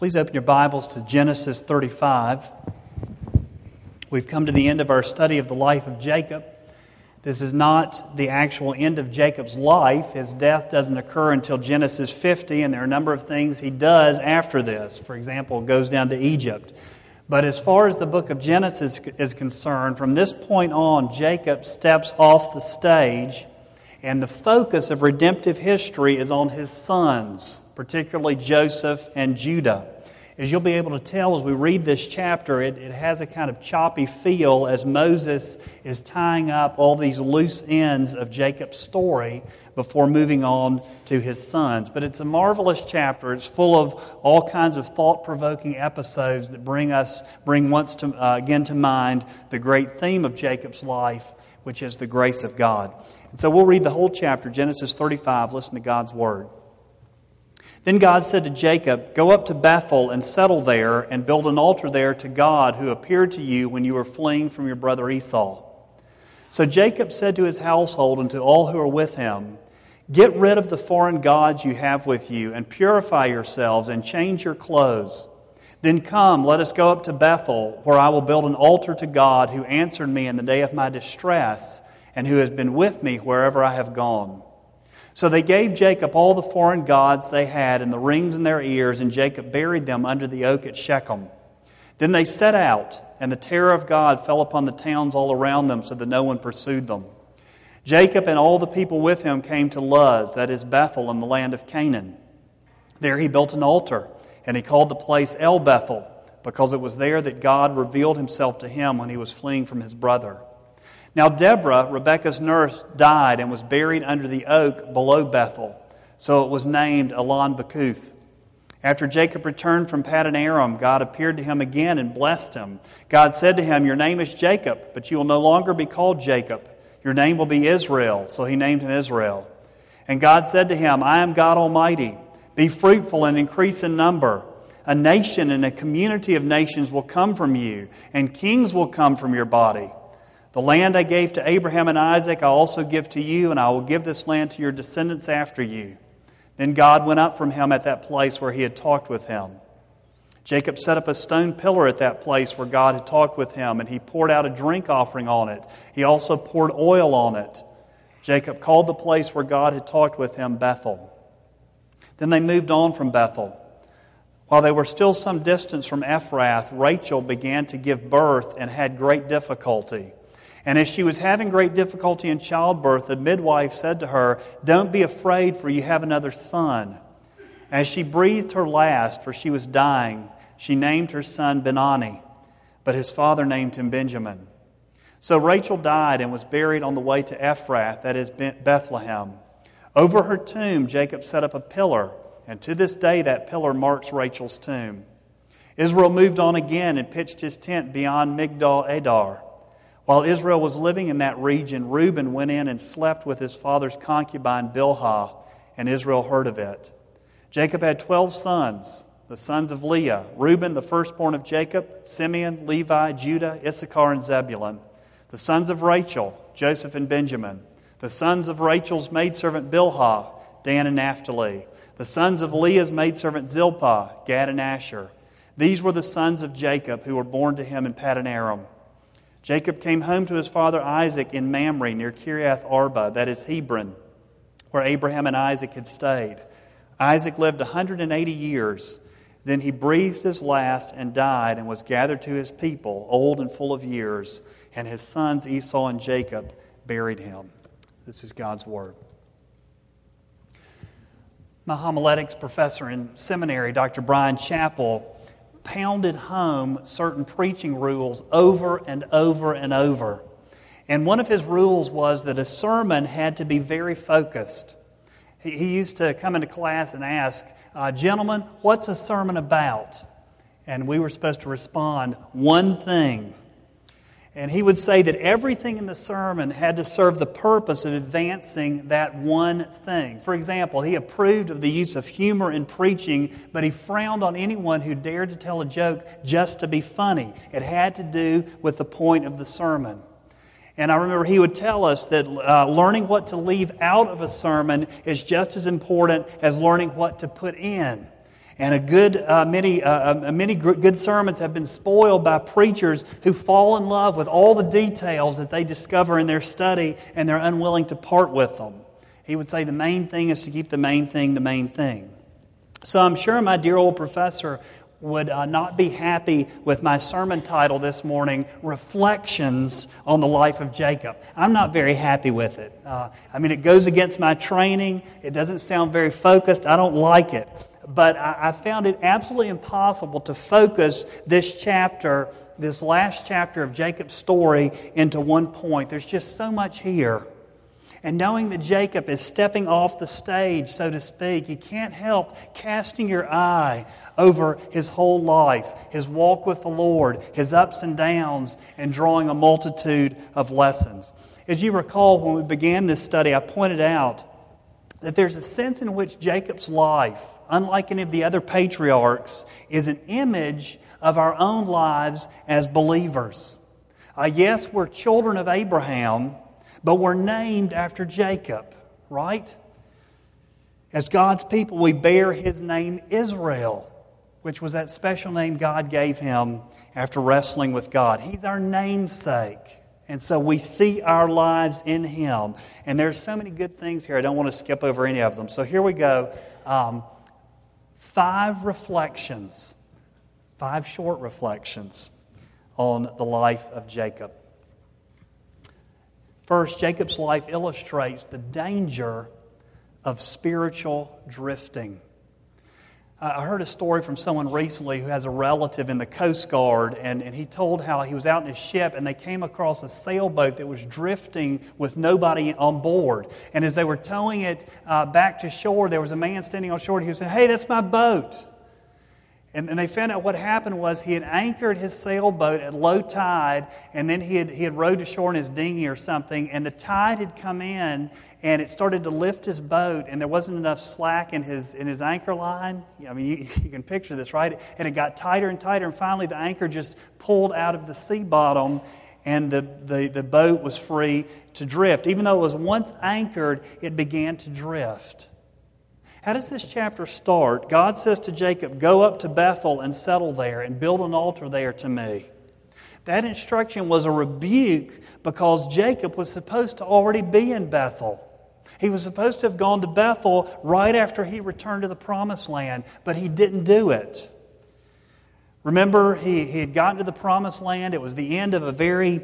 Please open your Bibles to Genesis 35. We've come to the end of our study of the life of Jacob. This is not the actual end of Jacob's life. His death doesn't occur until Genesis 50, and there are a number of things he does after this. For example, goes down to Egypt. But as far as the book of Genesis is concerned, from this point on, Jacob steps off the stage, and the focus of redemptive history is on his sons, particularly Joseph and Judah. As you'll be able to tell as we read this chapter, it has a kind of choppy feel as Moses is tying up all these loose ends of Jacob's story before moving on to his sons. But it's a marvelous chapter. It's full of all kinds of thought-provoking episodes that bring once again to mind the great theme of Jacob's life, which is the grace of God. And so we'll read the whole chapter, Genesis 35. Listen to God's word. Then God said to Jacob, "Go up to Bethel and settle there and build an altar there to God who appeared to you when you were fleeing from your brother Esau." So Jacob said to his household and to all who are with him, "Get rid of the foreign gods you have with you and purify yourselves and change your clothes. Then come, let us go up to Bethel, where I will build an altar to God who answered me in the day of my distress and who has been with me wherever I have gone." So they gave Jacob all the foreign gods they had and the rings in their ears, and Jacob buried them under the oak at Shechem. Then they set out, and the terror of God fell upon the towns all around them, so that no one pursued them. Jacob and all the people with him came to Luz, that is Bethel, in the land of Canaan. There he built an altar, and he called the place El Bethel, because it was there that God revealed himself to him when he was fleeing from his brother. Now Deborah, Rebekah's nurse, died and was buried under the oak below Bethel. So it was named Elon Bakuth. After Jacob returned from Paddan Aram, God appeared to him again and blessed him. God said to him, "Your name is Jacob, but you will no longer be called Jacob. Your name will be Israel." So he named him Israel. And God said to him, "I am God Almighty. Be fruitful and increase in number. A nation and a community of nations will come from you, and kings will come from your body. The land I gave to Abraham and Isaac I also give to you, and I will give this land to your descendants after you." Then God went up from him at that place where he had talked with him. Jacob set up a stone pillar at that place where God had talked with him, and he poured out a drink offering on it. He also poured oil on it. Jacob called the place where God had talked with him Bethel. Then they moved on from Bethel. While they were still some distance from Ephrath, Rachel began to give birth and had great difficulty. And as she was having great difficulty in childbirth, the midwife said to her, "Don't be afraid, for you have another son." As she breathed her last, for she was dying, she named her son Benoni, but his father named him Benjamin. So Rachel died and was buried on the way to Ephrath, that is Bethlehem. Over her tomb, Jacob set up a pillar, and to this day that pillar marks Rachel's tomb. Israel moved on again and pitched his tent beyond Migdal Adar. While Israel was living in that region, Reuben went in and slept with his father's concubine Bilhah, and Israel heard of it. Jacob had 12 sons, the sons of Leah: Reuben, the firstborn of Jacob; Simeon, Levi, Judah, Issachar, and Zebulun. The sons of Rachel: Joseph and Benjamin. The sons of Rachel's maidservant Bilhah: Dan and Naphtali. The sons of Leah's maidservant Zilpah: Gad and Asher. These were the sons of Jacob who were born to him in Paddan Aram. Jacob came home to his father Isaac in Mamre near Kiriath Arba, that is Hebron, where Abraham and Isaac had stayed. Isaac lived 180 years. Then he breathed his last and died and was gathered to his people, old and full of years. And his sons Esau and Jacob buried him. This is God's word. My homiletics professor in seminary, Dr. Brian Chappell, pounded home certain preaching rules over and over and over. And one of his rules was that a sermon had to be very focused. He used to come into class and ask, "Gentlemen, what's a sermon about?" And we were supposed to respond, "One thing." And he would say that everything in the sermon had to serve the purpose of advancing that one thing. For example, he approved of the use of humor in preaching, but he frowned on anyone who dared to tell a joke just to be funny. It had to do with the point of the sermon. And I remember he would tell us that learning what to leave out of a sermon is just as important as learning what to put in. And many good sermons have been spoiled by preachers who fall in love with all the details that they discover in their study, and they're unwilling to part with them. He would say the main thing is to keep the main thing the main thing. So I'm sure my dear old professor would not be happy with my sermon title this morning, Reflections on the Life of Jacob. I'm not very happy with it. It goes against my training. It doesn't sound very focused. I don't like it. But I found it absolutely impossible to focus this chapter, this last chapter of Jacob's story, into one point. There's just so much here. And knowing that Jacob is stepping off the stage, so to speak, you can't help casting your eye over his whole life, his walk with the Lord, his ups and downs, and drawing a multitude of lessons. As you recall, when we began this study, I pointed out that there's a sense in which Jacob's life, unlike any of the other patriarchs, is an image of our own lives as believers. Yes, we're children of Abraham, but we're named after Jacob, right? As God's people, we bear his name Israel, which was that special name God gave him after wrestling with God. He's our namesake. And so we see our lives in him. And there's so many good things here. I don't want to skip over any of them. So here we go. 5 reflections. 5 short reflections on the life of Jacob. First, Jacob's life illustrates the danger of spiritual drifting. I heard a story from someone recently who has a relative in the Coast Guard, and he told how he was out in his ship and they came across a sailboat that was drifting with nobody on board. And as they were towing it back to shore, there was a man standing on shore and he was saying, "Hey, that's my boat." And they found out what happened was he had anchored his sailboat at low tide, and then he had rowed to shore in his dinghy or something, and the tide had come in, and it started to lift his boat, and there wasn't enough slack in his anchor line. I mean, you can picture this, right? And it got tighter and tighter, and finally the anchor just pulled out of the sea bottom, and the boat was free to drift. Even though it was once anchored, it began to drift. How does this chapter start? God says to Jacob, "Go up to Bethel and settle there and build an altar there to me." That instruction was a rebuke because Jacob was supposed to already be in Bethel. He was supposed to have gone to Bethel right after he returned to the Promised Land, but he didn't do it. Remember, he had gotten to the Promised Land. It was the end of a very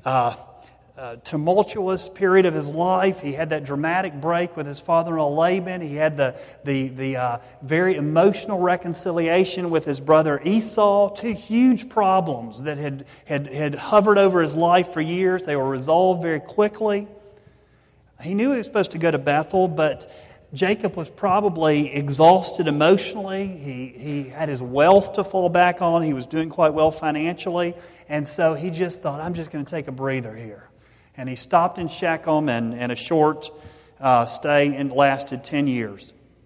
tumultuous period of his life. He had that dramatic break with his father-in-law Laban. He had the very emotional reconciliation with his brother Esau. 2 huge problems that had hovered over his life for years. They were resolved very quickly. He knew he was supposed to go to Bethel, but Jacob was probably exhausted emotionally. He had his wealth to fall back on. He was doing quite well financially. And so he just thought, I'm just going to take a breather here. And he stopped in Shechem, and a short stay and lasted 10 years.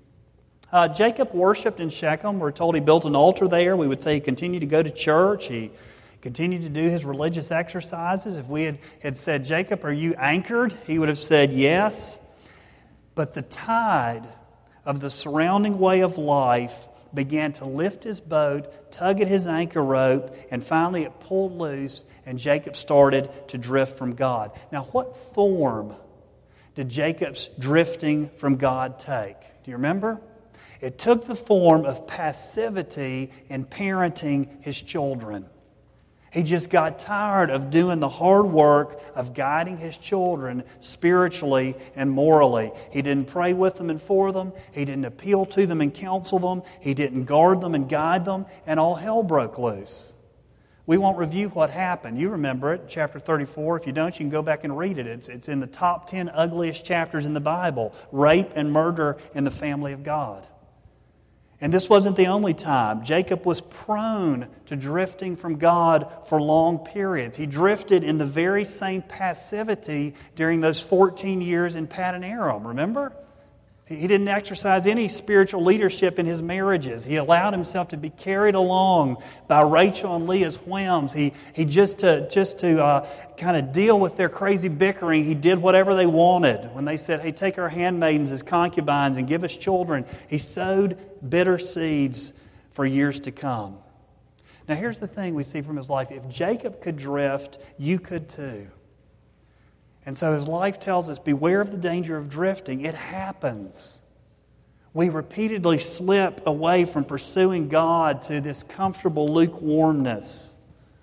Jacob worshipped in Shechem. We're told he built an altar there. We would say he continued to go to church. He continued to do his religious exercises. If we had said, "Jacob, are you anchored?" he would have said yes. But the tide of the surrounding way of life began to lift his boat, tug at his anchor rope, and finally it pulled loose, and Jacob started to drift from God. Now, what form did Jacob's drifting from God take? Do you remember? It took the form of passivity in parenting his children. He just got tired of doing the hard work of guiding his children spiritually and morally. He didn't pray with them and for them. He didn't appeal to them and counsel them. He didn't guard them and guide them. And all hell broke loose. We won't review what happened. You remember it, chapter 34. If you don't, you can go back and read it. It's in the top 10 ugliest chapters in the Bible. Rape and murder in the family of God. And this wasn't the only time. Jacob was prone to drifting from God for long periods. He drifted in the very same passivity during those 14 years in Paddan Aram, remember? He didn't exercise any spiritual leadership in his marriages. He allowed himself to be carried along by Rachel and Leah's whims. He just to kind of deal with their crazy bickering, he did whatever they wanted. When they said, hey, take our handmaidens as concubines and give us children, he sowed bitter seeds for years to come. Now here's the thing we see from his life. If Jacob could drift, you could too. And so his life tells us, beware of the danger of drifting. It happens. We repeatedly slip away from pursuing God to this comfortable lukewarmness.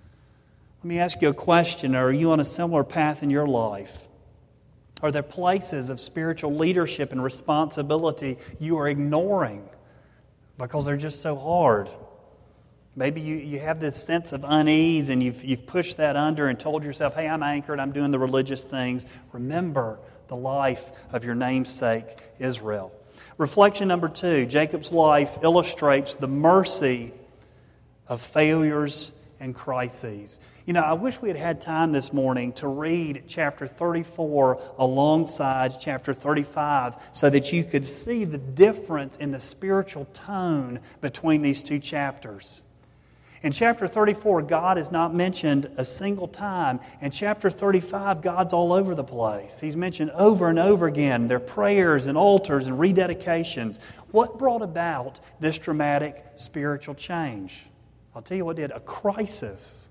Let me ask you a question. Are you on a similar path in your life? Are there places of spiritual leadership and responsibility you are ignoring because they're just so hard? Maybe you have this sense of unease and you've pushed that under and told yourself, hey, I'm anchored, I'm doing the religious things. Remember the life of your namesake, Israel. Reflection number 2, Jacob's life illustrates the mercy of failures and crises. You know, I wish we had had time this morning to read chapter 34 alongside chapter 35 so that you could see the difference in the spiritual tone between these two chapters. In chapter 34, God is not mentioned a single time. In chapter 35, God's all over the place. He's mentioned over and over again. Their prayers and altars and rededications. What brought about this dramatic spiritual change? I'll tell you what did. A crisis.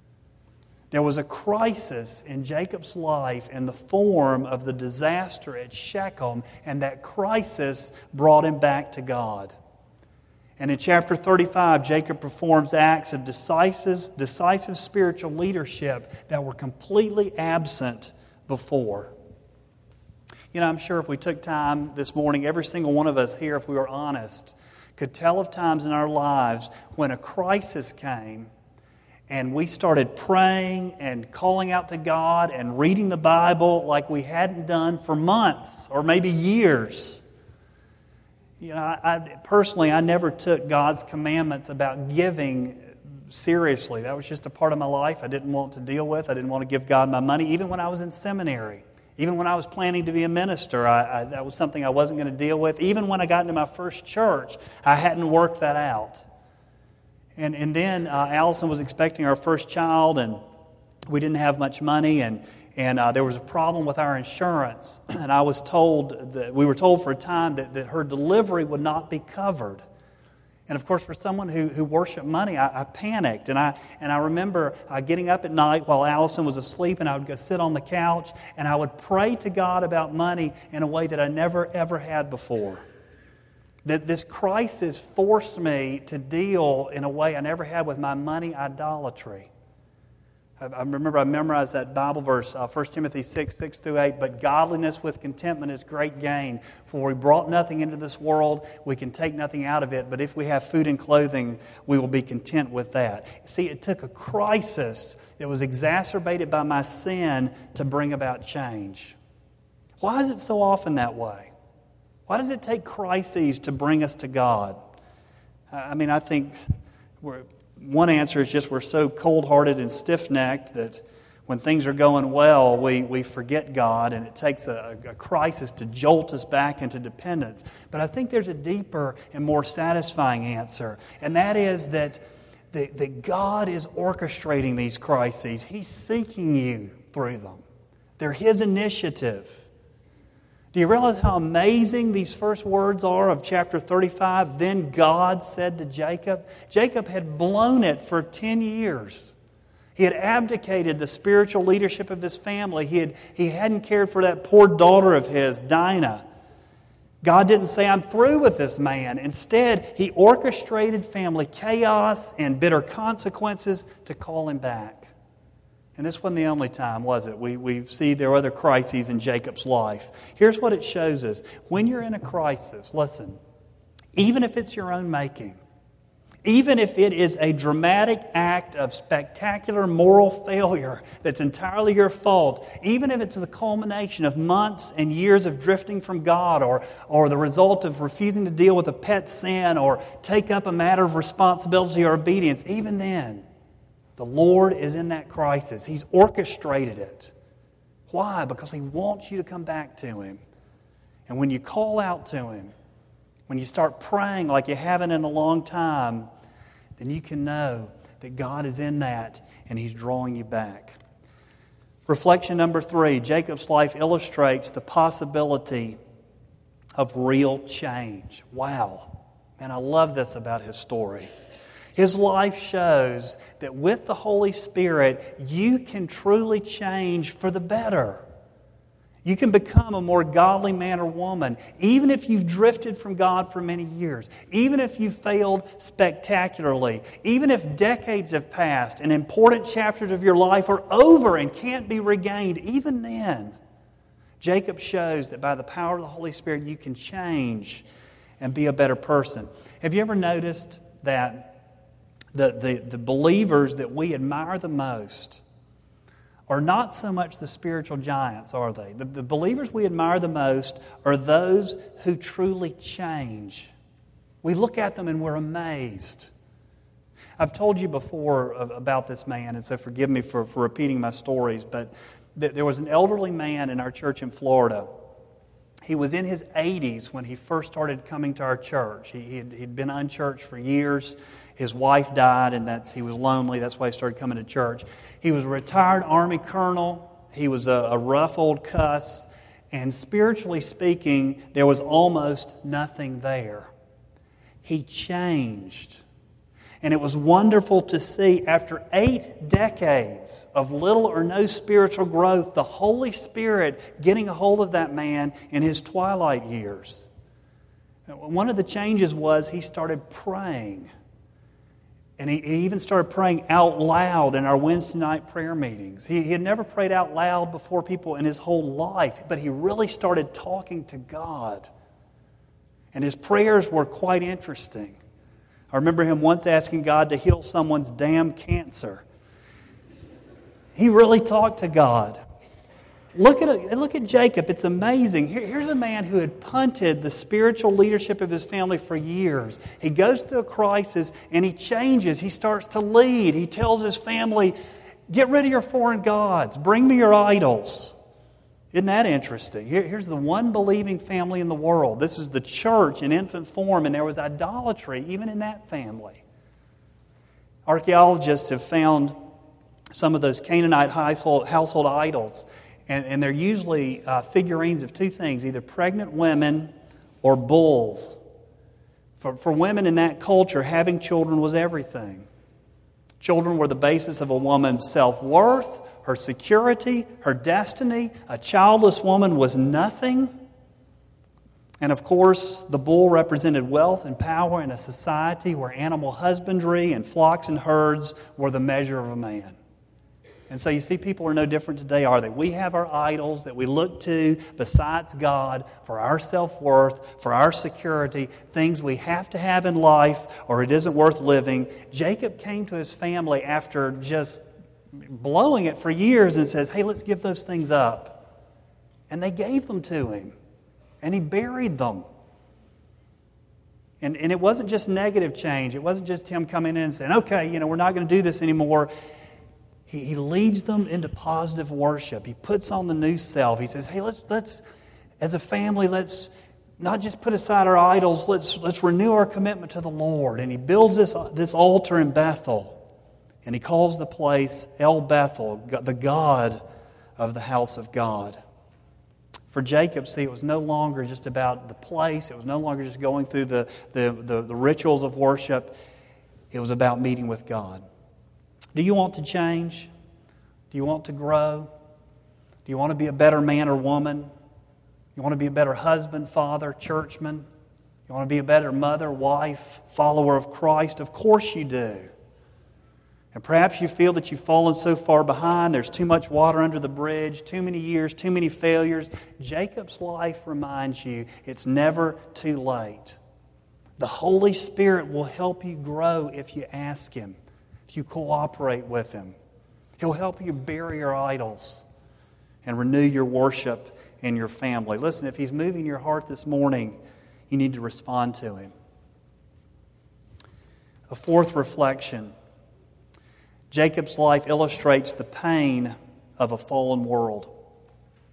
There was a crisis in Jacob's life in the form of the disaster at Shechem, and that crisis brought him back to God. And in chapter 35, Jacob performs acts of decisive spiritual leadership that were completely absent before. You know, I'm sure if we took time this morning, every single one of us here, if we were honest, could tell of times in our lives when a crisis came and we started praying and calling out to God and reading the Bible like we hadn't done for months or maybe years. You know, I never took God's commandments about giving seriously. That was just a part of my life I didn't want to deal with. I didn't want to give God my money. Even when I was in seminary, even when I was planning to be a minister, that was something I wasn't going to deal with. Even when I got into my first church, I hadn't worked that out. And then Allison was expecting our first child, and we didn't have much money, and there was a problem with our insurance, and I was told that we were told for a time that her delivery would not be covered. And of course, for someone who worshiped money, I panicked. And I remember getting up at night while Allison was asleep, and I would go sit on the couch, and I would pray to God about money in a way that I never ever had before. That this crisis forced me to deal in a way I never had with my money idolatry. I remember I memorized that Bible verse, 1 Timothy 6:6-8, but godliness with contentment is great gain. For we brought nothing into this world, we can take nothing out of it, but if we have food and clothing, we will be content with that. See, it took a crisis that was exacerbated by my sin to bring about change. Why is it so often that way? Why does it take crises to bring us to God? I think one answer is just we're so cold-hearted and stiff-necked that when things are going well, we forget God, and it takes a crisis to jolt us back into dependence. But I think there's a deeper and more satisfying answer, and that is that God is orchestrating these crises. He's seeking you through them. They're His initiative. Do you realize how amazing these first words are of chapter 35? Then God said to Jacob. Jacob had blown it for 10 years. He had abdicated the spiritual leadership of his family. He hadn't cared for that poor daughter of his, Dinah. God didn't say, I'm through with this man. Instead, He orchestrated family chaos and bitter consequences to call him back. And this wasn't the only time, was it? We see there are other crises in Jacob's life. Here's what it shows us. When you're in a crisis, listen, even if it's your own making, even if it is a dramatic act of spectacular moral failure that's entirely your fault, even if it's the culmination of months and years of drifting from God or the result of refusing to deal with a pet sin or take up a matter of responsibility or obedience, even then, the Lord is in that crisis. He's orchestrated it. Why? Because He wants you to come back to Him. And when you call out to Him, when you start praying like you haven't in a long time, then you can know that God is in that and He's drawing you back. Reflection number 3, Jacob's life illustrates the possibility of real change. Wow. Man, I love this about his story. His life shows that with the Holy Spirit, you can truly change for the better. You can become a more godly man or woman, even if you've drifted from God for many years, even if you've failed spectacularly, even if decades have passed and important chapters of your life are over and can't be regained. Even then, Jacob shows that by the power of the Holy Spirit, you can change and be a better person. Have you ever noticed that the believers that we admire the most are not so much the spiritual giants, are they? The believers we admire the most are those who truly change. We look at them and we're amazed. I've told you before about this man, and so forgive me for repeating my stories, but there was an elderly man in our church in Florida. He was in his 80s when he first started coming to our church. He'd been unchurched for years. His wife died, and he was lonely. That's why he started coming to church. He was a retired Army colonel. He was a rough old cuss. And spiritually speaking, there was almost nothing there. He changed. And it was wonderful to see, after 8 decades of little or no spiritual growth, the Holy Spirit getting a hold of that man in his twilight years. One of the changes was he started praying. And he even started praying out loud in our Wednesday night prayer meetings. He had never prayed out loud before people in his whole life, but he really started talking to God. And his prayers were quite interesting. I remember him once asking God to heal someone's damn cancer. He really talked to God. Look at Jacob. It's amazing. Here's a man who had punted the spiritual leadership of his family for years. He goes through a crisis and he changes. He starts to lead. He tells his family, get rid of your foreign gods. Bring me your idols. Isn't that interesting? Here's the one believing family in the world. This is the church in infant form, and there was idolatry even in that family. Archaeologists have found some of those Canaanite household idols. And they're usually figurines of 2 things, either pregnant women or bulls. For women in that culture, having children was everything. Children were the basis of a woman's self-worth, her security, her destiny. A childless woman was nothing. And of course, the bull represented wealth and power in a society where animal husbandry and flocks and herds were the measure of a man. And so you see, people are no different today, are they? We have our idols that we look to besides God for our self-worth, for our security, things we have to have in life or it isn't worth living. Jacob came to his family after just blowing it for years and says, hey, let's give those things up. And they gave them to him. And he buried them. And it wasn't just negative change. It wasn't just him coming in and saying, okay, we're not going to do this anymore. He leads them into positive worship. He puts on the new self. He says, hey, let's as a family, let's not just put aside our idols, let's renew our commitment to the Lord. And he builds this altar in Bethel. And he calls the place El Bethel, the God of the house of God. For Jacob, see, it was no longer just about the place. It was no longer just going through the rituals of worship. It was about meeting with God. Do you want to change? Do you want to grow? Do you want to be a better man or woman? You want to be a better husband, father, churchman? You want to be a better mother, wife, follower of Christ? Of course you do. And perhaps you feel that you've fallen so far behind, there's too much water under the bridge, too many years, too many failures. Jacob's life reminds you it's never too late. The Holy Spirit will help you grow if you ask Him. You cooperate with Him. He'll help you bury your idols and renew your worship in your family. Listen, if He's moving your heart this morning, you need to respond to Him. A fourth reflection. Jacob's life illustrates the pain of a fallen world.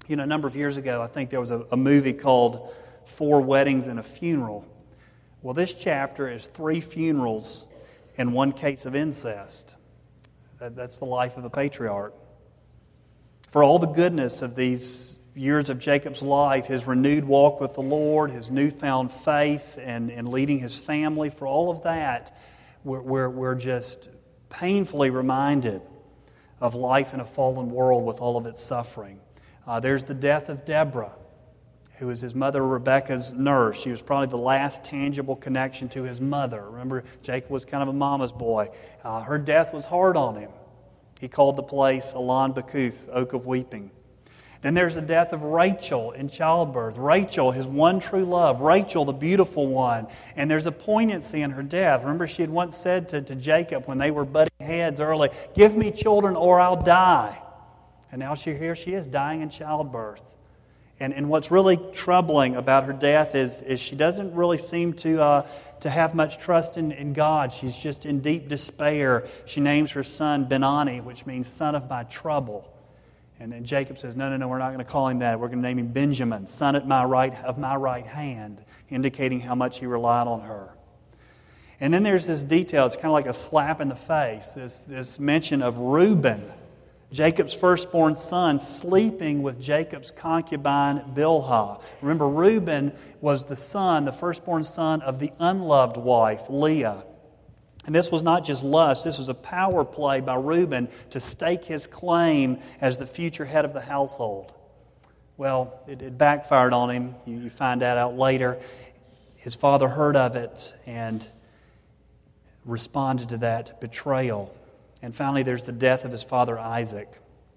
You know, a number of years ago, I think there was a movie called 4 Weddings and a Funeral. Well, this chapter is 3 funerals and 1 case of incest. That's the life of the patriarch. For all the goodness of these years of Jacob's life, his renewed walk with the Lord, his newfound faith, and leading his family, for all of that, we're just painfully reminded of life in a fallen world with all of its suffering. There's the death of Deborah, who was his mother Rebekah's nurse. She was probably the last tangible connection to his mother. Remember, Jacob was kind of a mama's boy. Her death was hard on him. He called the place Elon Bakuth, Oak of Weeping. Then there's the death of Rachel in childbirth. Rachel, his one true love. Rachel, the beautiful one. And there's a poignancy in her death. Remember, she had once said to Jacob when they were butting heads early, "Give me children or I'll die." And now here she is dying in childbirth. And what's really troubling about her death is she doesn't really seem to have much trust in God. She's just in deep despair. She names her son Benoni, which means son of my trouble. And then Jacob says, no, we're not going to call him that. We're going to name him Benjamin, son of my right hand, indicating how much he relied on her. And then there's this detail. It's kind of like a slap in the face, this mention of Reuben, Jacob's firstborn son, sleeping with Jacob's concubine Bilhah. Remember, Reuben was the firstborn son of the unloved wife, Leah. And this was not just lust, this was a power play by Reuben to stake his claim as the future head of the household. Well, it backfired on him. You find that out later. His father heard of it and responded to that betrayal. And finally, there's the death of his father Isaac.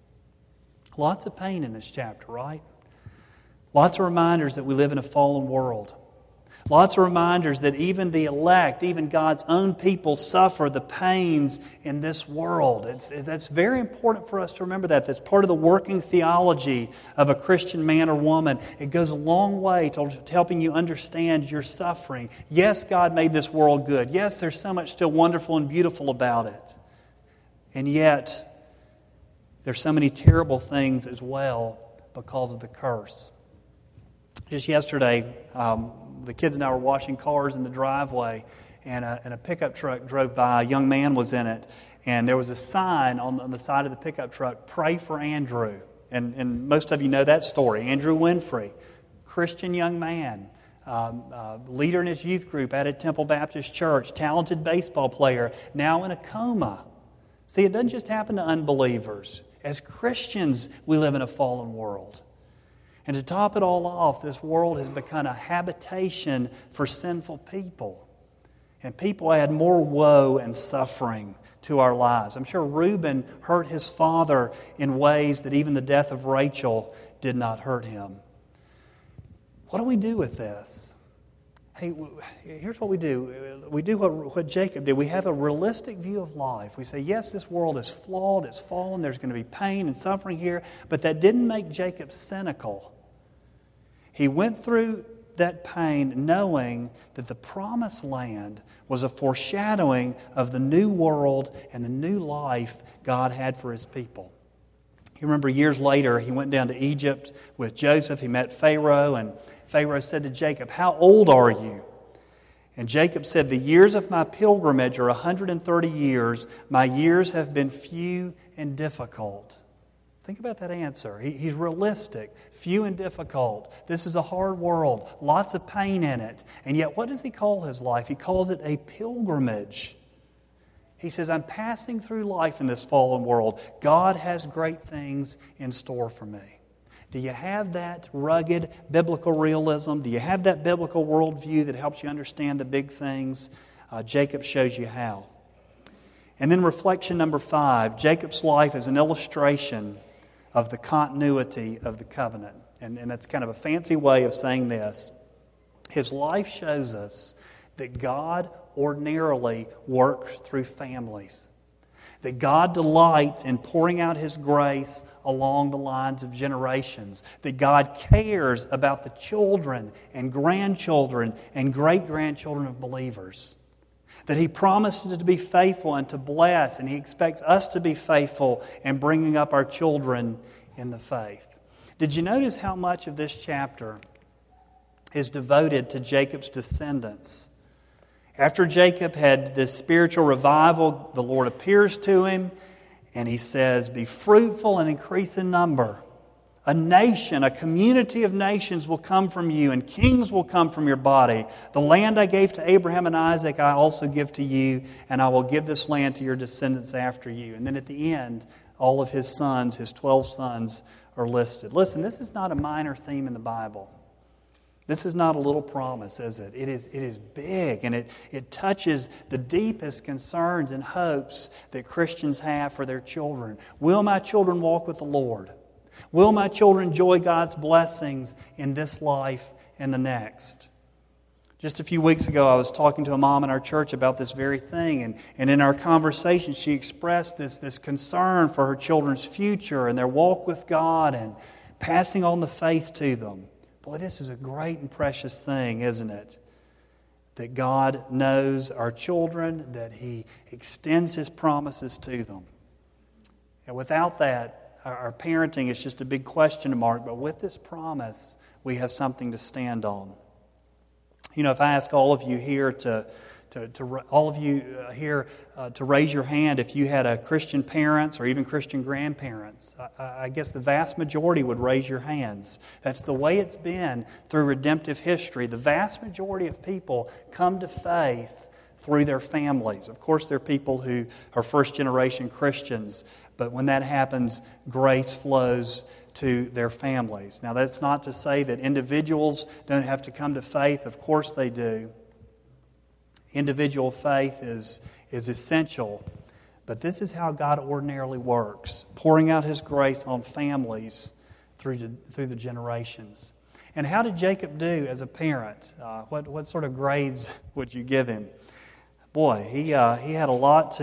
Lots of pain in this chapter, right? Lots of reminders that we live in a fallen world. Lots of reminders that even the elect, even God's own people, suffer the pains in this world. That's very important for us to remember that. That's part of the working theology of a Christian man or woman. It goes a long way to helping you understand your suffering. Yes, God made this world good. Yes, there's so much still wonderful and beautiful about it. And yet, there's so many terrible things as well because of the curse. Just yesterday, the kids and I were washing cars in the driveway, and a pickup truck drove by. A young man was in it, and there was a sign on the side of the pickup truck, "Pray for Andrew." And most of you know that story. Andrew Winfrey, Christian young man, leader in his youth group at Temple Baptist Church, talented baseball player, now in a coma. See, it doesn't just happen to unbelievers. As Christians, we live in a fallen world. And to top it all off, this world has become a habitation for sinful people. And people add more woe and suffering to our lives. I'm sure Reuben hurt his father in ways that even the death of Rachel did not hurt him. What do we do with this? Hey, here's what we do. We do what Jacob did. We have a realistic view of life. We say, yes, this world is flawed, it's fallen, there's going to be pain and suffering here, but that didn't make Jacob cynical. He went through that pain knowing that the promised land was a foreshadowing of the new world and the new life God had for His people. You remember years later, he went down to Egypt with Joseph. He met Pharaoh, and Pharaoh said to Jacob, "How old are you?" And Jacob said, "The years of my pilgrimage are 130 years. My years have been few and difficult." Think about that answer. He's realistic, few and difficult. This is a hard world, lots of pain in it. And yet, what does he call his life? He calls it a pilgrimage. He says, I'm passing through life in this fallen world. God has great things in store for me. Do you have that rugged biblical realism? Do you have that biblical worldview that helps you understand the big things? Jacob shows you how. And then reflection number 5, Jacob's life is an illustration of the continuity of the covenant. And that's kind of a fancy way of saying this. His life shows us that God ordinarily works through families. That God delights in pouring out His grace along the lines of generations. That God cares about the children and grandchildren and great-grandchildren of believers. That He promises to be faithful and to bless, and He expects us to be faithful in bringing up our children in the faith. Did you notice how much of this chapter is devoted to Jacob's descendants? After Jacob had this spiritual revival, the Lord appears to him and he says, "Be fruitful and increase in number. A nation, a community of nations will come from you, and kings will come from your body. The land I gave to Abraham and Isaac I also give to you, and I will give this land to your descendants after you." And then at the end, all of his sons, his 12 sons, are listed. Listen, this is not a minor theme in the Bible. This is not a little promise, is it? It is big, and it touches the deepest concerns and hopes that Christians have for their children. Will my children walk with the Lord? Will my children enjoy God's blessings in this life and the next? Just a few weeks ago, I was talking to a mom in our church about this very thing, and in our conversation, she expressed this concern for her children's future and their walk with God and passing on the faith to them. Boy, this is a great and precious thing, isn't it? That God knows our children, that He extends His promises to them. And without that, our parenting is just a big question mark. But with this promise, we have something to stand on. You know, if I ask all of you here to raise your hand if you had a Christian parents or even Christian grandparents, I guess the vast majority would raise your hands. That's the way it's been through redemptive history. The vast majority of people come to faith through their families. Of course, there are people who are first-generation Christians, but when that happens, grace flows to their families. Now, that's not to say that individuals don't have to come to faith. Of course they do. Individual faith is essential, but this is how God ordinarily works, pouring out His grace on families through the generations. And how did Jacob do as a parent? What sort of grades would you give him? Boy, he had a lot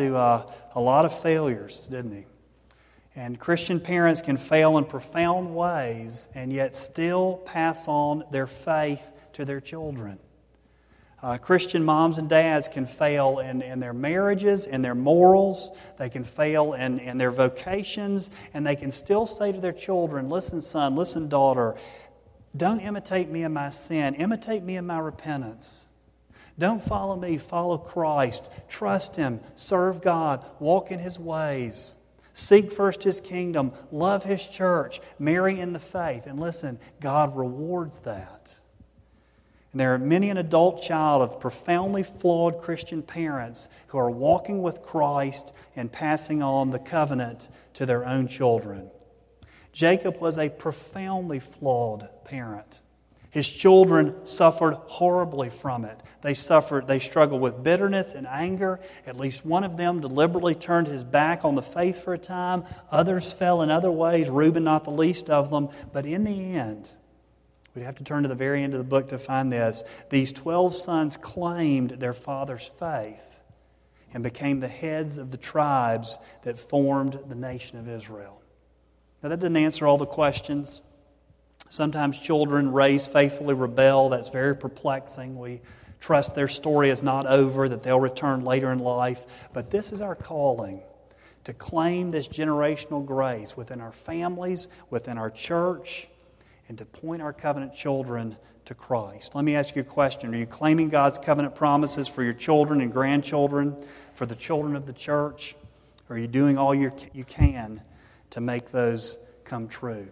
of failures, didn't he? And Christian parents can fail in profound ways and yet still pass on their faith to their children. Christian moms and dads can fail in their marriages, in their morals. They can fail in their vocations, and they can still say to their children, "Listen, son, listen, daughter, don't imitate me in my sin. Imitate me in my repentance. Don't follow me, follow Christ. Trust Him, serve God, walk in His ways. Seek first His kingdom, love His church, marry in the faith." And listen, God rewards that. And there are many an adult child of profoundly flawed Christian parents who are walking with Christ and passing on the covenant to their own children. Jacob was a profoundly flawed parent. His children suffered horribly from it. They struggled with bitterness and anger. At least one of them deliberately turned his back on the faith for a time. Others fell in other ways, Reuben not the least of them. But in the end, we'd have to turn to the very end of the book to find this. These 12 sons claimed their father's faith and became the heads of the tribes that formed the nation of Israel. Now, that didn't answer all the questions. Sometimes children raised faithfully rebel. That's very perplexing. We trust their story is not over, that they'll return later in life. But this is our calling, to claim this generational grace within our families, within our church, and to point our covenant children to Christ. Let me ask you a question. Are you claiming God's covenant promises for your children and grandchildren, for the children of the church? Or are you doing all you can to make those come true?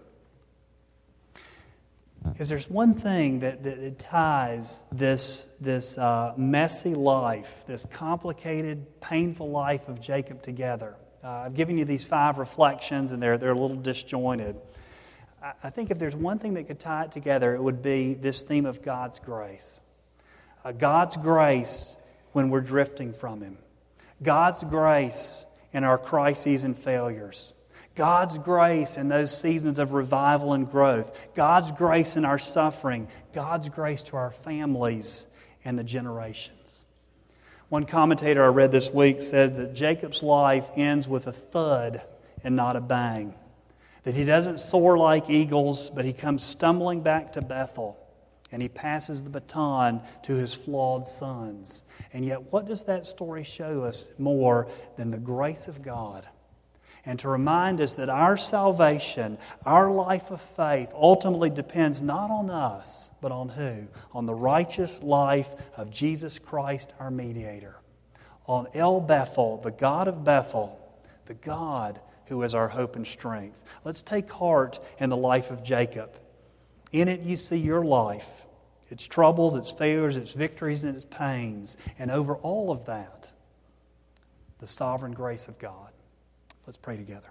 Because there's one thing that ties this messy life, this complicated, painful life of Jacob together. I've given you these 5 reflections, and they're a little disjointed. I think if there's one thing that could tie it together, it would be this theme of God's grace. God's grace when we're drifting from Him. God's grace in our crises and failures. God's grace in those seasons of revival and growth. God's grace in our suffering. God's grace to our families and the generations. One commentator I read this week says that Jacob's life ends with a thud and not a bang. That he doesn't soar like eagles, but he comes stumbling back to Bethel. And he passes the baton to his flawed sons. And yet, what does that story show us more than the grace of God? and to remind us that our salvation, our life of faith, ultimately depends not on us, but on who? On the righteous life of Jesus Christ, our mediator. On El Bethel, the God of Bethel, the God who is our hope and strength. Let's take heart in the life of Jacob. In it you see your life, its troubles, its failures, its victories, and its pains. And over all of that, the sovereign grace of God. Let's pray together.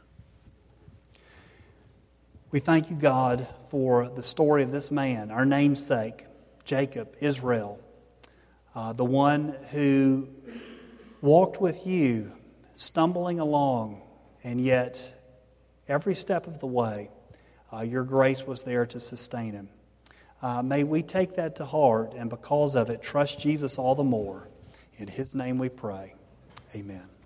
We thank you, God, for the story of this man, our namesake, Jacob, Israel, the one who walked with you, stumbling along, and yet every step of the way, your grace was there to sustain him. May we take that to heart, and because of it, trust Jesus all the more. In His name we pray. Amen.